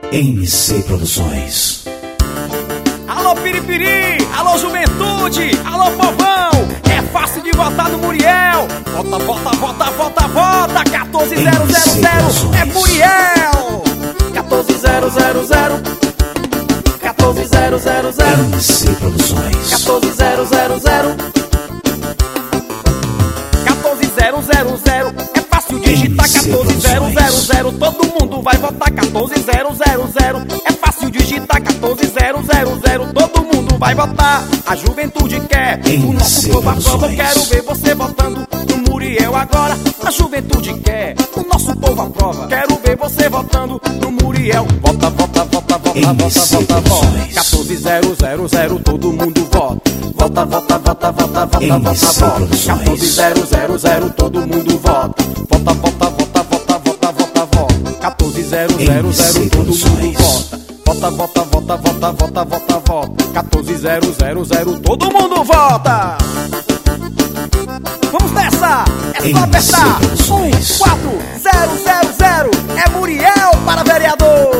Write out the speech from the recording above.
MC Produções. Alô Piripiri, alô Juventude, alô povão, é fácil de votar no Muriel. Vota, vota, vota, vota, vota, 14000, é Muriel. 14000, 14000, MC Produções. 14000, 14000, é fácil digitar 14000, todo mundo vai votar 14000, é fácil digitar 14000, todo mundo vai votar. A juventude quer, o nosso povo aprova. Eu quero ver você votando no Muriel agora. A juventude quer, o nosso povo aprova. Quero ver você votando no Muriel. Vota, vota, vota, vota, vota, vota, vota. 14000, todo mundo vota. Vota, vota, vota, vota, vota, vota, vota. 14000, todo mundo vota. Vota, vota, vota, vota, vota, vota, vota. 14000, todo mundo vota. Vota, vota, vota, vota, vota, vota, vota. 14000, todo mundo vota. Vamos nessa, é só apertar 14000, é Muriel para vereador.